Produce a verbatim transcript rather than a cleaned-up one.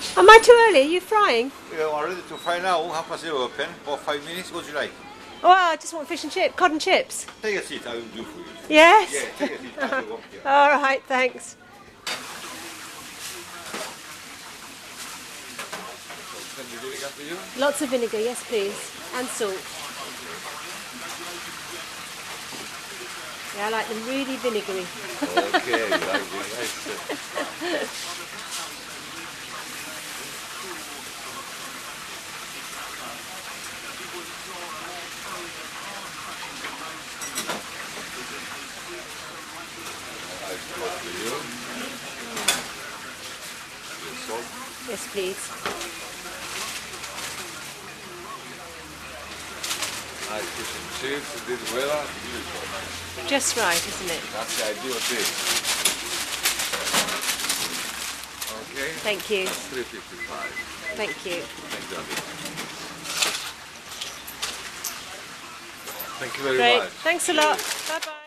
Am I too early? Are you frying? Yeah, I'm ready to fry now. Half past zero open. About five minutes. What do you like? Oh, I just want fish and chip, cod and chips. Take a seat. I will do for you. Yes? Yeah, take a seat. I will walk here. All right, thanks. Send the vinegar for you. Lots of vinegar, yes please. And salt. Yeah, I like them really vinegary. Okay, you like it. Nice. Yes please. Nice fish and chips in this weather. Beautiful. Just right, isn't it? That's the ideal dish. Okay. Thank you. That's three fifty-five. Thank you. Thank you. Thank you very Great. much. Thanks a lot. Bye bye.